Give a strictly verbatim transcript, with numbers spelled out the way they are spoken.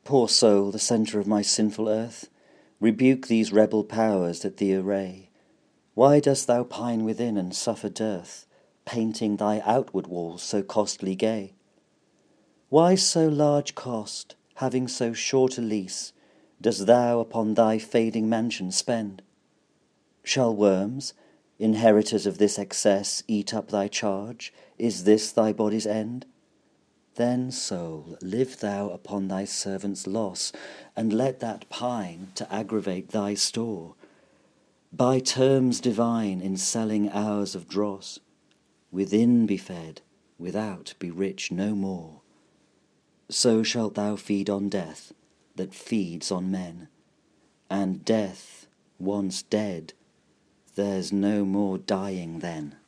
Poor soul, the centre of my sinful earth, rebuke these rebel powers that thee array. Why dost thou pine within and suffer dearth, painting thy outward walls so costly gay? Why so large cost, having so short a lease, dost thou upon thy fading mansion spend? Shall worms, inheritors of this excess, eat up thy charge? Is this thy body's end? Then, soul, live thou upon thy servant's loss, and let that pine to aggravate thy store. By terms divine in selling hours of dross, within be fed, without be rich no more. So shalt thou feed on death, that feeds on men, and death, once dead, there's no more dying then.